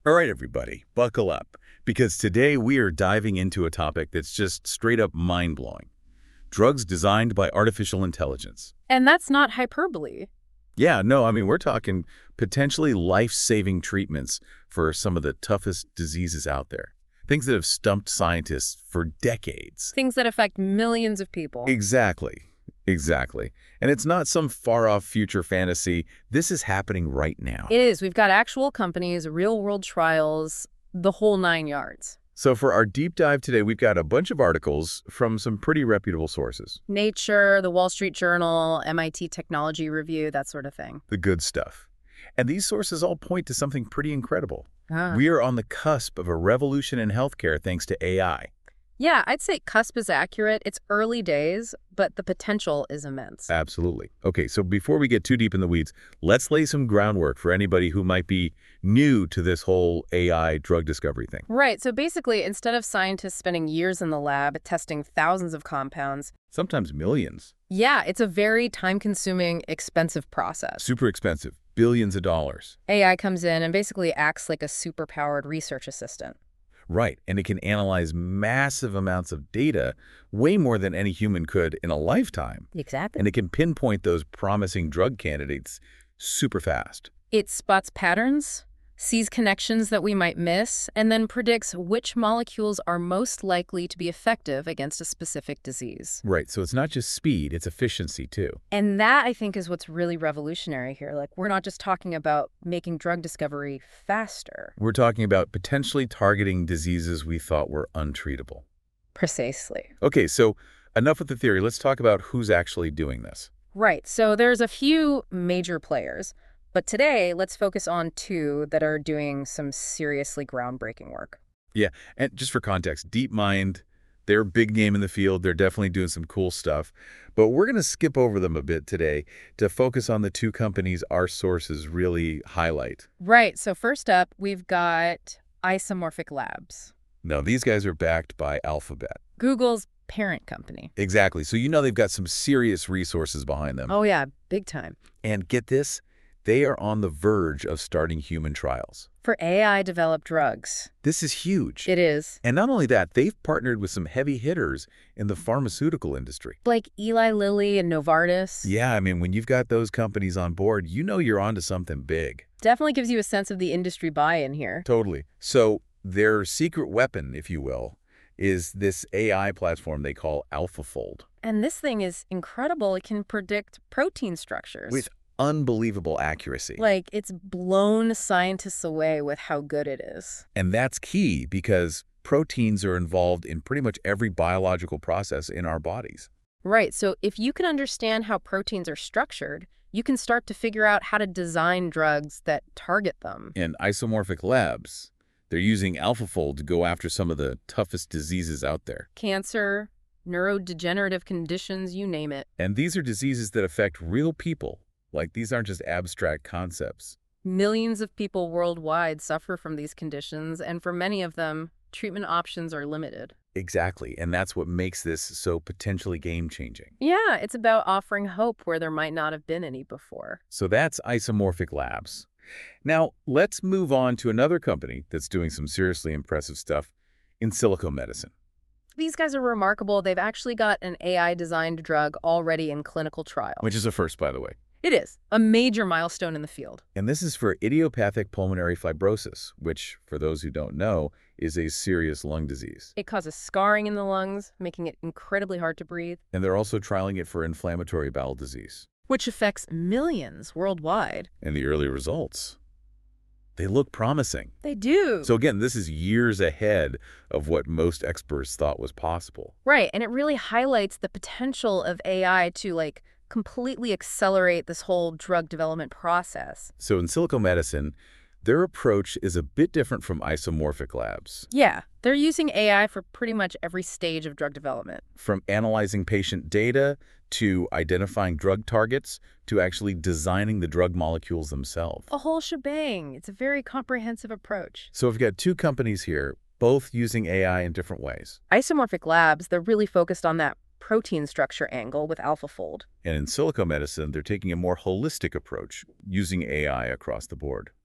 All right, everybody, buckle up, because today we are diving into a topic that's just straight up mind-blowing. Drugs designed by artificial intelligence. And that's not hyperbole. Yeah, no, I mean, we're talking potentially life-saving treatments for some of the toughest diseases out there. Things that have stumped scientists for decades. Things that affect millions of people. Exactly. Exactly. And it's not some far-off future fantasy. This is happening right now. It is. We've got actual companies, real-world trials, the whole 9 yards. So for our deep dive today, we've got a bunch of articles from some pretty reputable sources. Nature, the Wall Street Journal, MIT Technology Review, that sort of thing. The good stuff. And these sources all point to something pretty incredible. Ah. We are on the cusp of a revolution in healthcare thanks to AI. Yeah, I'd say cusp is accurate. It's early days, but the potential is immense. Absolutely. Okay, so before we get too deep in the weeds, let's lay some groundwork for anybody who might be new to this whole AI drug discovery thing. Right, so basically, instead of scientists spending years in the lab testing thousands of compounds, Sometimes millions. yeah, it's a very time-consuming, expensive process. Super expensive. Billions of dollars. AI comes in and basically acts like a superpowered research assistant. Right, and it can analyze massive amounts of data, way more than any human could in a lifetime. Exactly. And it can pinpoint those promising drug candidates super fast. It spots patterns, sees connections that we might miss, and then predicts which molecules are most likely to be effective against a specific disease. Right, so it's not just speed, it's efficiency too. And that, I think, is what's really revolutionary here. Like, we're not just talking about making drug discovery faster. We're talking about potentially targeting diseases we thought were untreatable. Precisely. Okay, so enough with the theory. Let's talk about who's actually doing this. Right, so there's a few major players. But today, let's focus on two that are doing some seriously groundbreaking work. Yeah, and just for context, DeepMind, they're a big name in the field. They're definitely doing some cool stuff. But we're going to skip over them a bit today to focus on the two companies our sources really highlight. Right, so first up, we've got Isomorphic Labs, Now, these guys are backed by Alphabet. Google's parent company. Exactly. So you know they've got some serious resources behind them. Oh yeah, big time. And get this, they are on the verge of starting human trials. For AI-developed drugs. This is huge. It is. And not only that, they've partnered with some heavy hitters in the pharmaceutical industry. Like Eli Lilly and Novartis. Yeah, I mean, when you've got those companies on board, you know you're onto something big. Definitely gives you a sense of the industry buy-in here. Totally. So their secret weapon, if you will, is this AI platform they call AlphaFold. And this thing is incredible. It can predict protein structures. With unbelievable accuracy. Like, it's blown scientists away with how good it is. And that's key because proteins are involved in pretty much every biological process in our bodies. Right, so if you can understand how proteins are structured, you can start to figure out how to design drugs that target them. In Isomorphic Labs, they're using AlphaFold to go after some of the toughest diseases out there. Cancer, neurodegenerative conditions, you name it. And these are diseases that affect real people. Like, these aren't just abstract concepts. Millions of people worldwide suffer from these conditions, and for many of them, treatment options are limited. Exactly, and that's what makes this so potentially game-changing. Yeah, it's about offering hope where there might not have been any before. So that's Isomorphic Labs. Now, let's move on to another company that's doing some seriously impressive stuff, In Silico Medicine. These guys are remarkable. They've actually got an AI-designed drug already in clinical trial. Which is a first, by the way. It is a major milestone in the field. And this is for idiopathic pulmonary fibrosis, which, for those who don't know, is a serious lung disease. It causes scarring in the lungs, making it incredibly hard to breathe, And they're also trialing it for inflammatory bowel disease. which affects millions worldwide. And the early results, they look promising. They do. So again, this is years ahead of what most experts thought was possible. Right, and it really highlights the potential of AI to, like, completely accelerate this whole drug development process. So in Silico Medicine, their approach is a bit different from Isomorphic Labs. Yeah, they're using AI for pretty much every stage of drug development. From analyzing patient data to identifying drug targets to actually designing the drug molecules themselves. A whole shebang. It's a very comprehensive approach. So we've got two companies here, both using AI in different ways. Isomorphic Labs, they're really focused on that protein structure angle with AlphaFold. And in Silico Medicine, they're taking a more holistic approach, using AI across the board.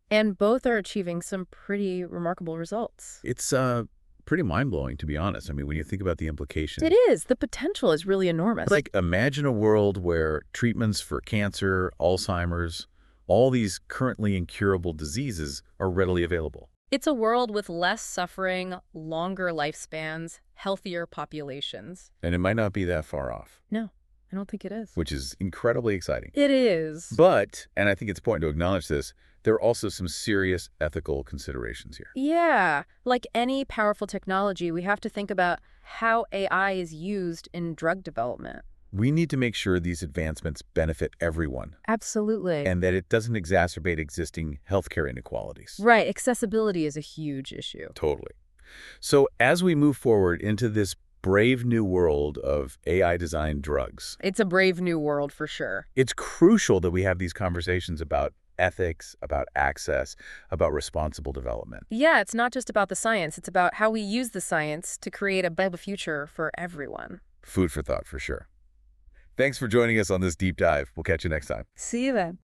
And both are achieving some pretty remarkable results. It's pretty mind-blowing, to be honest. I mean, when you think about the implications. It is. The potential is really enormous. Like, imagine a world where treatments for cancer, Alzheimer's, all these currently incurable diseases are readily available. It's a world with less suffering, longer lifespans, healthier populations. And it might not be that far off, No, I don't think it is. which is incredibly exciting. It is. But, and I think it's important to acknowledge this, there are also some serious ethical considerations here. Yeah, like any powerful technology, we have to think about how AI is used in drug development. We need to make sure these advancements benefit everyone Absolutely. and that it doesn't exacerbate existing healthcare inequalities. Right, accessibility is a huge issue. Totally. So as we move forward into this brave new world of AI-designed drugs, It's a brave new world for sure. it's crucial that we have these conversations about ethics, about access, about responsible development. Yeah, it's not just about the science, it's about how we use the science to create a better future for everyone. Food for thought, for sure. Thanks for joining us on this deep dive. We'll catch you next time. See you then.